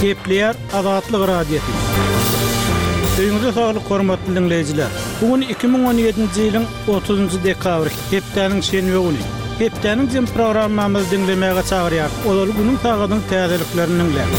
Kepler Azatlyk Radiosu. Öňüňizde saglyk hormatly dinleyijiler. Bugün 2017-nji ýylyň 30-njy dekabry, hepdeniň şenbe güni. Hepdeniň jym programmamyzy dinlemäge çagyrýar. Olar günüň tagadyň täzeliklerini dinler.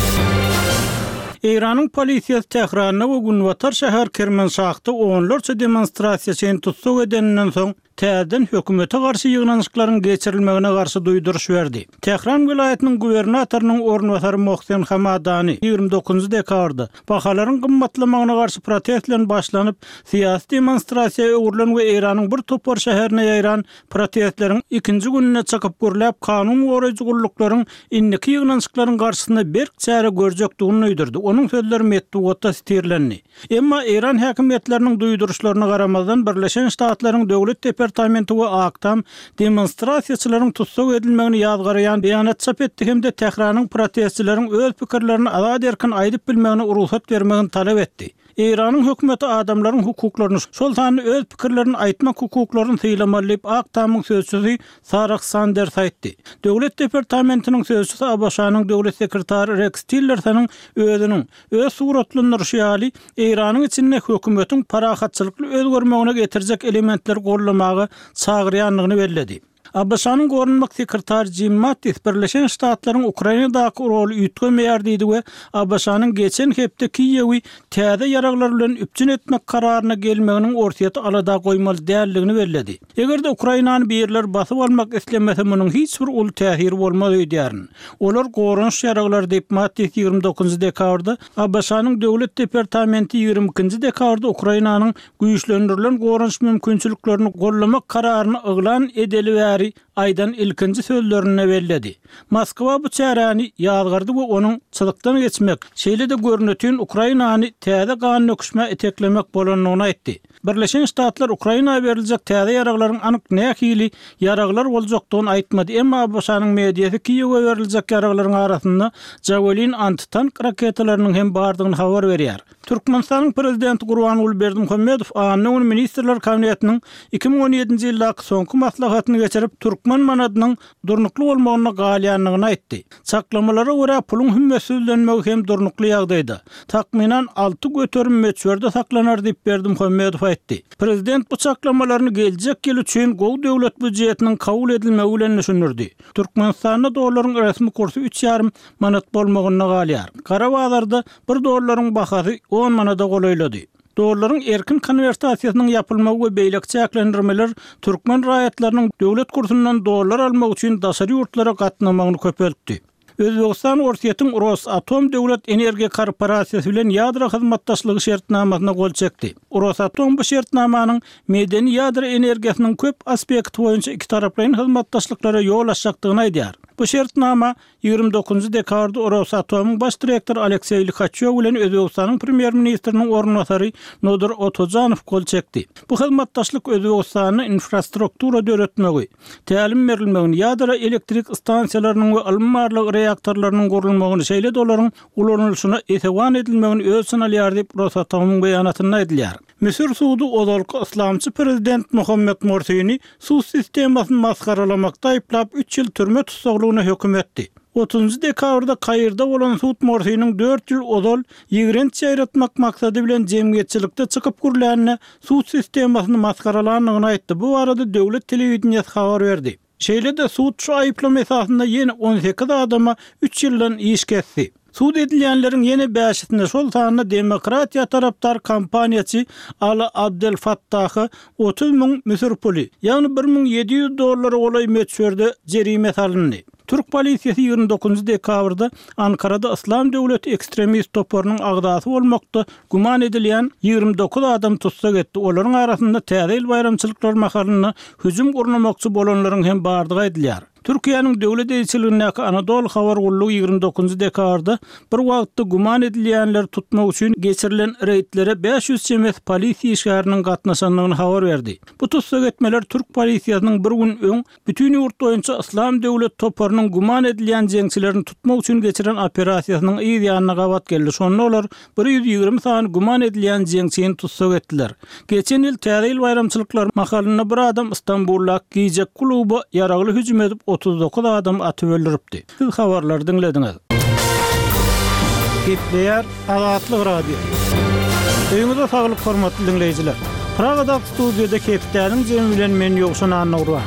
İran'ın polisiýasy Tehran'da bugün Watar şäher Kermanşahda onlarça demonstrasiýa çyn tutsak edenden soň täzeden hökümete garşy ýygnanyşyklaryň geçirilmegine garşy duýduruş berdi. Tehran vilayetiniň gubernatorynyň ornwatary Mohsen Hamadani 29 dekabrda bahalaryň gymmatlamagyna garşy protestler başlanyp syýasy demonstrasiýa öwrülen we Iranyň bir topar şäherine ýaýran protestleriň ikinji gününe çykyp gürläp kanun goraýjy gulluklaryň inniki ýygnanyşyklaryň garşysynda berk çäre görjekdigini öýdürdi. Onuň sözleri metdugatda stirlendi. Emma Iran häkimetleriniň duýduruşlaryna garamazdan Birleşen Ştatlaryň döwlet departamenti we aktam demonstrasiýaçylaryň tutsak edilmegini ýazgaraýan beýanat çap etdi hemde Tehranyň protestçileriň öz pikirlerini azad erkin aýdyp bilmegine ruhsat bermegini talap etdi. İran'ın hökümeti adamların hukuklaryny, şol sany öz pikirlerini aýtmak hukuklaryny syýlamalyp aktamyň sözçüsi Sarah Sanders aýtdy. Döwlet departamentiniň sözçüsi Abaşanyň döwlet sekretary Rex Tillerson özüniň öz suratlandyrýaly İran'yň içinde hökümetiň parahatçylykly özgermegine getirjek elementler gollamagy çagyrýanlygyny bellädi. Abaşanyň gorunmak sekretary Jim Mattis Birleşen Ştatlaryň Ukrainadaky roly üýtgemeýär diýdi we Abaşanyň geçen hepde Kiýewi täze ýaraglar bilen üpçün etmek kararyna gelmeginiň ortaýa alada goýmaly däldigini bellädi. Egerde Ukrainany birler basyp almak islemese munyň hiç bir ul täsiri bolmady diýärin. Olar gorunç ýaraglar diýip Mattis 29 dekabrda Abaşanyň döwlet departamenti 22 dekabrda Ukrainanyň güýçlendirilen gorunç mümkinçiliklerini gollamak kararyny yglan edeli aydan ilkinci sözlerini bellädi. Moskwa bu çäräni ýazgardy we onuň çylykdan geçmek, şeýle de görnetýän Ukrainany täze ganyny öküşme eteklemek bolanyny aýtdy. Birleşen Ştatlar Ukraina'ya beriljek täze ýaraglaryň anyk nähili ýaraglar boljakdygyny aýtmady. Emma Abaşanyň mediýasy Kiýewе beriljek ýaraglaryň arasynda Javelin antitank raketalarynyň hem bardygyny habar berýär. Türkmenistanyň prezidenti Gurbanuly Berdimuhammedow Annuň ministrler kabinetiniň 2017-nji ýyldaky soňky maslahatyny geçirip Türkmen manadynyň durnukly bolmagyna galýanlygyny aýtdy. Çaklamalara görä puluň hümmetizlenmegi hem durnukly ýagdaýda takminan 6 göterim meçberde saklanar diýip Berdimuhammedow aýtdy. Prezident bu çaklamalarny geljek ýyl üçin gowy döwlet budjetiniň kabul edilmegi bilen düşünürdi. Türkmenistanda dollaryň resmi kursy 3,5 manat bolmagyna galýar. Kara bazarda 1 dollaryň bahasy 10 manata golaýlady. Dollaryň erkin konvertasiýasynyň ýapylmagy we beýlek çäklendirmeler türkmen raýatlarynyň döwlet kursundan dollar almak üçin daşary ýurtlara gatnamagyny köpeltdi. Özbegistan ortaýatyň Rosatom döwlet energiýa korporasiýasy bilen ýadro hyzmatdaşlygy şertnamasyna gol çekdi. Rosatom bu şertnamanyň medeni ýadro energiýasynyň köp aspekti boýunça iki taraplyň hyzmatdaşlyklara ýol açjakdygyny aýdýar. Bu şertnama 29 dekabrda Rosatomyň baş direktory Aleksey Likhachev bilen Özbegistanyň premier ministriniň ornwatary Nodor Otojanow gol çekdi. Bu hyzmatdaşlyk Özbegistanyň infrastruktura döretmegi, tälim berilmegini, ýadro elektrik stansiýalarynyň we almarlyk reaktorlarynyň gurulmagyny, şeýle dolaryň ulanylşyna etewan edilmegini öz sanalýar diýip Rosatomyň beýanatynda aýdylýar. Misir suudu ozalky islamçy prezident Mohammed Morsi'ni suw sistemasyny maskaralamakda aýplap 3 ýyl türme tutsaklygyna höküm etdi. 30 dekabrda Kayrda bolan suud Morsi'niň 4 ýyl ozal ýigrenç ýaratmak maksady bilen jemgyýetçilikde çykyp gürläne suud sistemasyny maskaralanlygyny aýtdy. Bu arada döwlet telewizionyasy habar berdi. Şeýle de suud şu aýplama esasynda ýene 18 adama 3 ýyldan iş kesdi. Suud edilýänleriň ýene 5-sinde şol sanyna demokratiýa tarapdar kampaniýaçy Ali Abdel Fattah 30.000 Misir puli, ýagny $1.700 olay meçberde jerime salyndy. Türk polisiýasy 29 dekabrda Ankarada İslam döwleti ekstremist toparynyň agdasy bolmakda guman edilýän 29 adam tutsak etdi. Olaryň arasynda täze ýyl bayramçylyklar mahalyna hüjüm gurnamakçy bolanlaryň hem bardygy aýdylýar. Türkiýanyň döwlet elçiligindäki Anadolu habar gullugy 29 dekabrda bir wagtda guman edilýänler tutmak üçin geçirilen reýtlere 500 çemes polisiýa işgäriniň gatnaşanlygyny habar berdi. Bu tutsak etmeler Türk polisiýasynyň bir gün öň bütün ýurt boýunça İslam döwlet toparynyň guman edilýän jeňçilerini tutmak üçin geçiren operasiýasynyň ýygynyna gabat geldi. Şonda olar 120 sany guman edilýän jeňçini tutsak etdiler. Geçen ýyl täze ýyl bayramçylyklar mahalyna bir adam İstanbulda Gijek kluby ýaragly hüjüm edip 39 adam atyp öldüripdi. Siz habarlary dinlediňiz. Gepleýär Azatlyk Radio. Öýüňizde saglyk hormatly dinleýijiler. Pragada studiýada Kepdäniň jemi bilen men ýogşan anagurwa.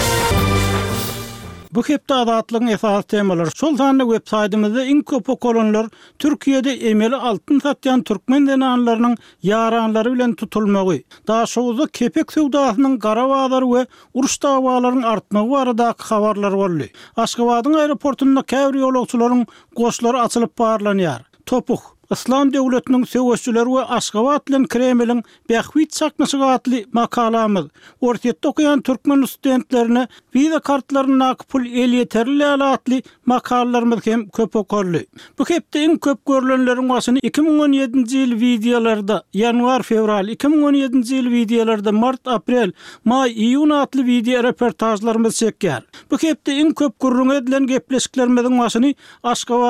Bu hepde Azatlygyň esas temalary şol sany websaytymyzda iň köp okulanlar Türkiýede emeli altyn satýan türkmen denanlarynyň ýaranlary bilen tutulmagy, daha şowda kepek sowdasynyň gara bazary we uruş dawalarynyň artmagy barada habarlar boldy. Aşgabatyň aeroportunda käbir ýolagçylaryň goşlary açylyp barlanýar. Topuk İslam döwletiniň söwüşçüleri we Aşgabat bilen Kremliň bähwit çaknaşyga atly makalamyz. Ortatda okuyan türkmen studentlerine viza kartlaryny nakpul elýeterli atly makallalarymyz hem köp okurly. Bu hepde iň köp görülenleriň başyny 2017-nji ýyl videolarda, ýanwar-fevral 2017-nji ýyl videolarda, mart-aprel, may-iýun atly video reportajlarymyz çekýär. Bu hepde iň köp gurrun edilen gepleşiklerimiziň başyny Aşgabat